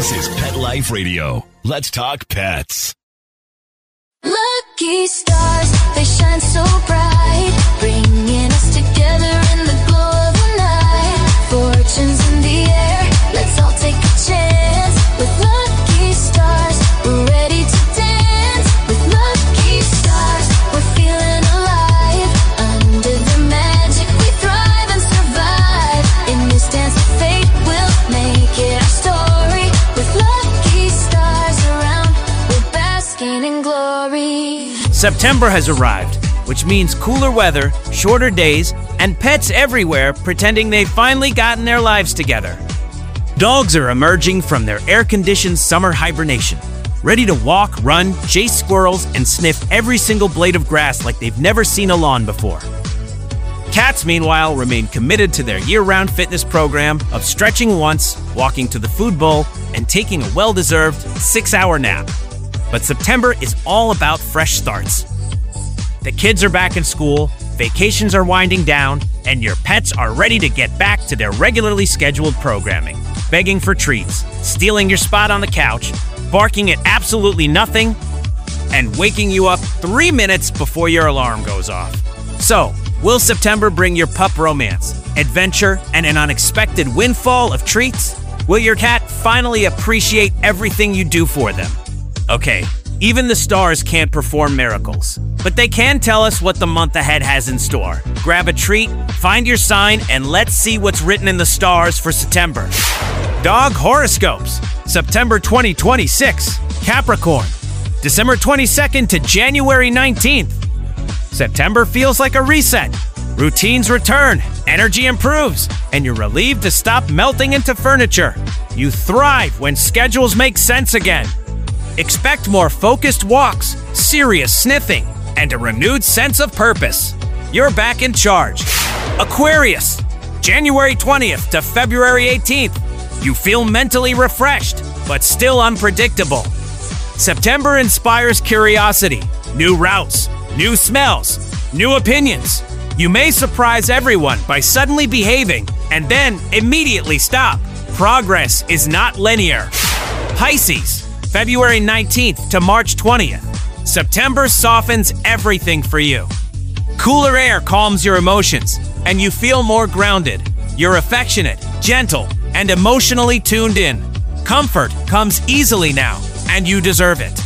This is Pet Life Radio. Let's talk pets. Lucky stars, they shine so bright, bringing us together in the glow of the night. Fortunes in the air, let's all take a chance. With lucky stars, we're ready to dance. With lucky stars, we're feeling alive. Under the magic, we thrive and survive. In this dance of fate, we'll make it our story. With lucky stars around, we're basking in glory. September has arrived, which means cooler weather, shorter days, and pets everywhere pretending they've finally gotten their lives together. Dogs are emerging from their air-conditioned summer hibernation, ready to walk, run, chase squirrels, and sniff every single blade of grass like they've never seen a lawn before. Cats, meanwhile, remain committed to their year-round fitness program of stretching once, walking to the food bowl, and taking a well-deserved 6-hour nap. But September is all about fresh starts. The kids are back in school, vacations are winding down, and your pets are ready to get back to their regularly scheduled programming, begging for treats, stealing your spot on the couch, barking at absolutely nothing, and waking you up 3 minutes before your alarm goes off. So, will September bring your pup romance, adventure, and an unexpected windfall of treats? Will your cat finally appreciate everything you do for them? Okay, even the stars can't perform miracles, but they can tell us what the month ahead has in store. Grab a treat, find your sign, and let's see what's written in the stars for September. Dog horoscopes. September 2026, Capricorn. December 22nd to January 19th. September feels like a reset. Routines return, energy improves, and you're relieved to stop melting into furniture. You thrive when schedules make sense again. Expect more focused walks, serious sniffing, and a renewed sense of purpose. You're back in charge. Aquarius, January 20th to February 18th. You feel mentally refreshed, but still unpredictable. September inspires curiosity, new routes, new smells, new opinions. You may surprise everyone by suddenly behaving and then immediately stop. Progress is not linear. Pisces, February 19th to March 20th. September softens everything for you. Cooler air calms your emotions, and you feel more grounded. You're affectionate, gentle, and emotionally tuned in. Comfort comes easily now, and you deserve it.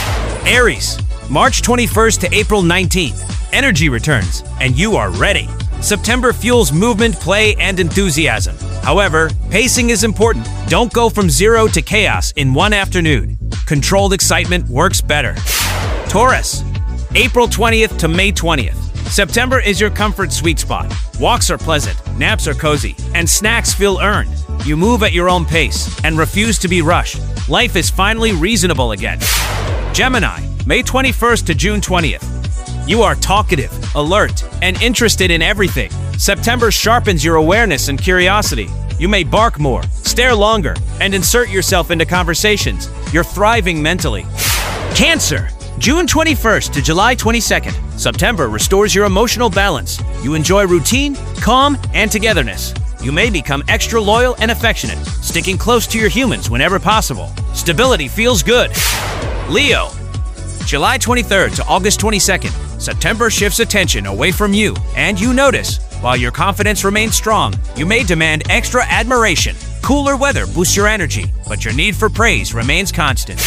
Aries, March 21st to April 19th. Energy returns, and you are ready. September fuels movement, play, and enthusiasm. However, pacing is important. Don't go from zero to chaos in one afternoon. Controlled excitement works better. Taurus, April 20th to May 20th. September is your comfort sweet spot. Walks are pleasant, naps are cozy, and snacks feel earned. You move at your own pace and refuse to be rushed. Life is finally reasonable again. Gemini, May 21st to June 20th. You are talkative, alert, and interested in everything. September sharpens your awareness and curiosity. You may bark more, stare longer, and insert yourself into conversations. You're thriving mentally. Cancer, June 21st to July 22nd. September restores your emotional balance. You enjoy routine, calm, and togetherness. You may become extra loyal and affectionate, sticking close to your humans whenever possible. Stability feels good. Leo, July 23rd to August 22nd. September shifts attention away from you, and you notice. While your confidence remains strong, you may demand extra admiration. Cooler weather boosts your energy, but your need for praise remains constant.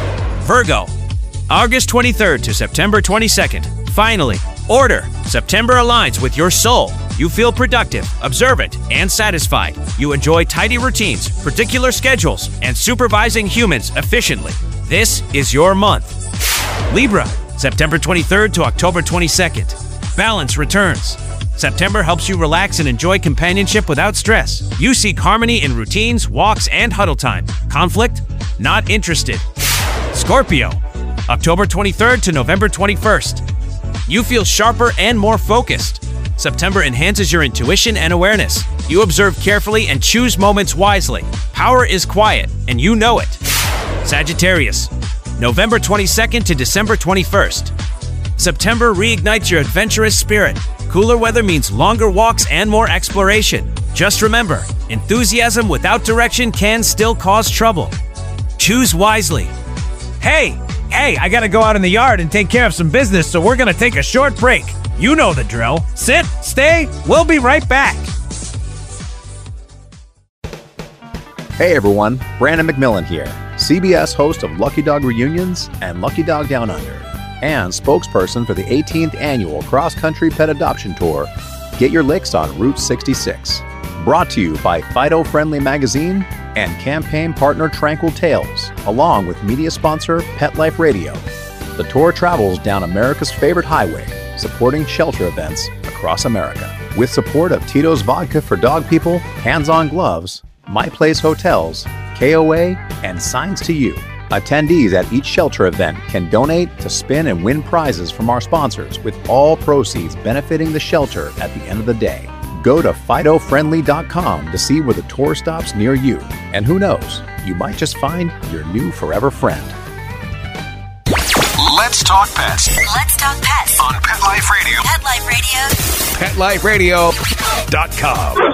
Virgo, August 23rd to September 22nd. Finally, order. September aligns with your soul. You feel productive, observant, and satisfied. You enjoy tidy routines, particular schedules, and supervising humans efficiently. This is your month. Libra, September 23rd to October 22nd. Balance returns. September helps you relax and enjoy companionship without stress. You seek harmony in routines, walks, and huddle time. Conflict? Not interested. Scorpio, October 23rd to November 21st. You feel sharper and more focused. September enhances your intuition and awareness. You observe carefully and choose moments wisely. Power is quiet, and you know it. Sagittarius, November 22nd to December 21st. September reignites your adventurous spirit. Cooler weather means longer walks and more exploration. Just remember, enthusiasm without direction can still cause trouble. Choose wisely. Hey, I gotta go out in the yard and take care of some business, so we're gonna take a short break. You know the drill. Sit, stay, we'll be right back. Hey everyone, Brandon McMillan here, CBS host of Lucky Dog Reunions and Lucky Dog Down Under, and spokesperson for the 18th Annual Cross Country Pet Adoption Tour, Get Your Licks on Route 66. Brought to you by Fido Friendly Magazine and campaign partner Tranquil Tales, along with media sponsor Pet Life Radio. The tour travels down America's favorite highway, supporting shelter events across America. With support of Tito's Vodka for Dog People, Hands On Gloves, My Place Hotels, KOA, and Signs to You. Attendees at each shelter event can donate to spin and win prizes from our sponsors, with all proceeds benefiting the shelter at the end of the day. Go to FidoFriendly.com to see where the tour stops near you. And who knows, you might just find your new forever friend. Let's talk pets. Let's talk pets On Pet Life Radio. Pet Life Radio. PetLifeRadio.com.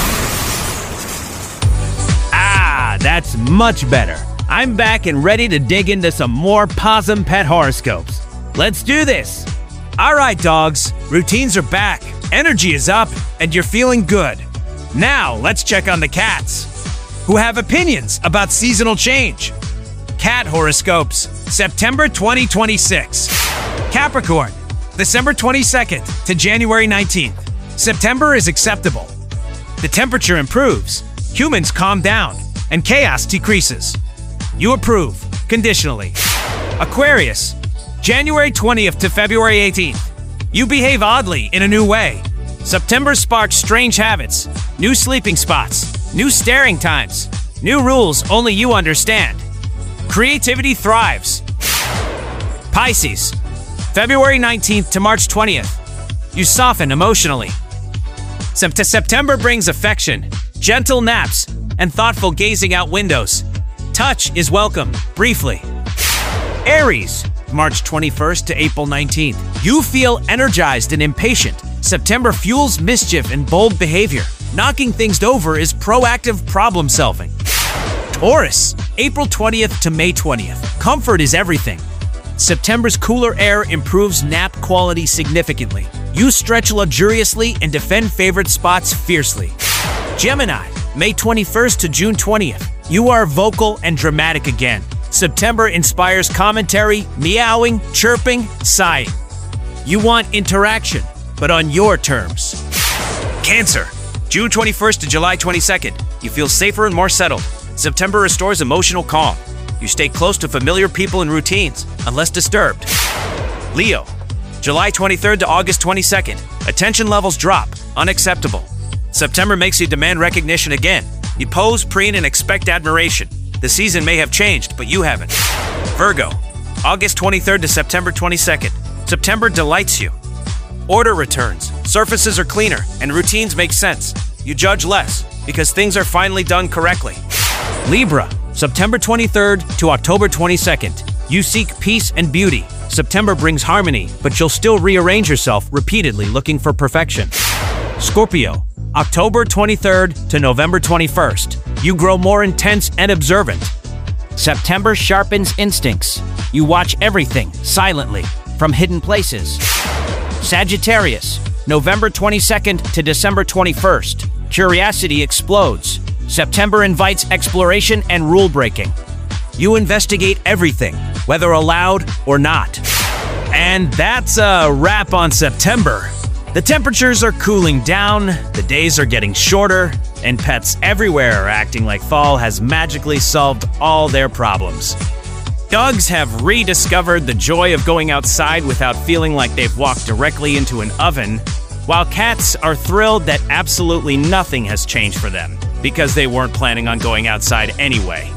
That's much better. I'm back and ready to dig into some more Possum Pet horoscopes. Let's do this. All right, dogs, routines are back, energy is up, and you're feeling good. Now, let's check on the cats, who have opinions about seasonal change. Cat horoscopes, September 2026. Capricorn, December 22nd to January 19th. September is acceptable. The temperature improves, humans calm down, and chaos decreases. You approve, conditionally. Aquarius, January 20th to February 18th. You behave oddly in a new way. September sparks strange habits, new sleeping spots, new staring times, new rules only you understand. Creativity thrives. Pisces, February 19th to March 20th. You soften emotionally. September brings affection, gentle naps, and thoughtful gazing out windows. Touch is welcome, briefly. Aries, March 21st to April 19th. You feel energized and impatient. September fuels mischief and bold behavior. Knocking things over is proactive problem solving. Taurus, April 20th to May 20th. Comfort is everything. September's cooler air improves nap quality significantly. You stretch luxuriously and defend favorite spots fiercely. Gemini, May 21st to June 20th. You are vocal and dramatic again. September inspires commentary, meowing, chirping, sighing. You want interaction, but on your terms. Cancer, June 21st to July 22nd. You feel safer and more settled. September restores emotional calm. You stay close to familiar people and routines, unless disturbed. Leo, July 23rd to August 22nd. Attention levels drop, unacceptable. September makes you demand recognition again. You pose, preen, and expect admiration. The season may have changed, but you haven't. Virgo, August 23rd to September 22nd. September delights you. Order returns, surfaces are cleaner, and routines make sense. You judge less, because things are finally done correctly. Libra, September 23rd to October 22nd. You seek peace and beauty. September brings harmony, but you'll still rearrange yourself repeatedly looking for perfection. Scorpio, October 23rd to November 21st. You grow more intense and observant. September sharpens instincts. You watch everything silently from hidden places. Sagittarius, November 22nd to December 21st. Curiosity explodes. September invites exploration and rule breaking. You investigate everything, whether allowed or not. And that's a wrap on September. The temperatures are cooling down, the days are getting shorter, and pets everywhere are acting like fall has magically solved all their problems. Dogs have rediscovered the joy of going outside without feeling like they've walked directly into an oven, while cats are thrilled that absolutely nothing has changed for them, because they weren't planning on going outside anyway.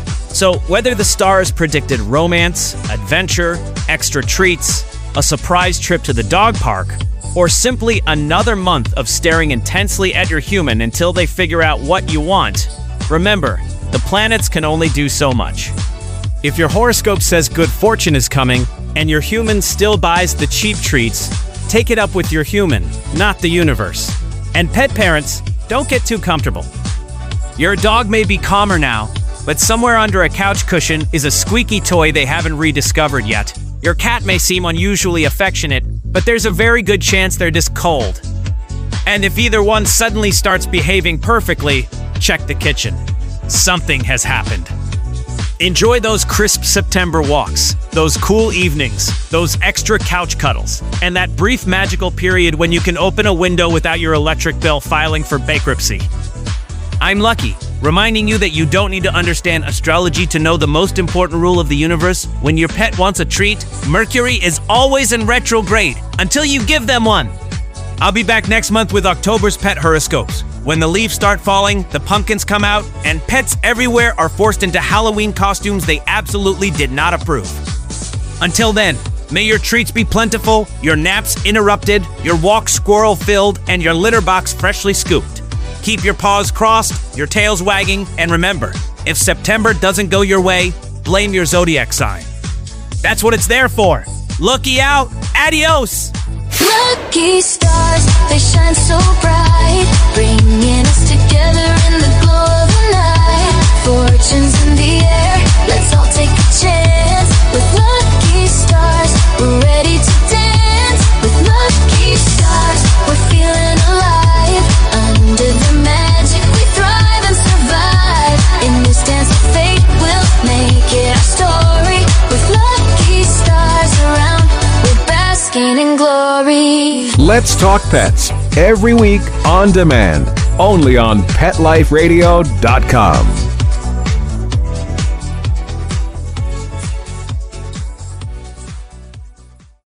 So whether the stars predicted romance, adventure, extra treats, a surprise trip to the dog park, or simply another month of staring intensely at your human until they figure out what you want, remember, the planets can only do so much. If your horoscope says good fortune is coming, and your human still buys the cheap treats, take it up with your human, not the universe. And pet parents, don't get too comfortable. Your dog may be calmer now, but somewhere under a couch cushion is a squeaky toy they haven't rediscovered yet. Your cat may seem unusually affectionate, but there's a very good chance they're just cold. And if either one suddenly starts behaving perfectly, check the kitchen. Something has happened. Enjoy those crisp September walks, those cool evenings, those extra couch cuddles, and that brief magical period when you can open a window without your electric bill filing for bankruptcy. I'm Lucky, reminding you that you don't need to understand astrology to know the most important rule of the universe. When your pet wants a treat, Mercury is always in retrograde until you give them one. I'll be back next month with October's pet horoscopes. When the leaves start falling, the pumpkins come out, and pets everywhere are forced into Halloween costumes they absolutely did not approve. Until then, may your treats be plentiful, your naps interrupted, your walks squirrel-filled, and your litter box freshly scooped. Keep your paws crossed, your tails wagging, and remember, if September doesn't go your way, blame your zodiac sign. That's what it's there for. Looky out! Adios! Lucky stars, they shine so bright, bringing us together in the glow of the night. Fortunes in the air, let's all take a chance. With lucky stars, we're ready to dance. With lucky stars, we're feeling alive. Under the magic, we thrive and survive. In this dance of fate, we'll make it our story. With lucky stars around, we're basking in glory. Let's Talk Pets, every week on demand, only on PetLifeRadio.com.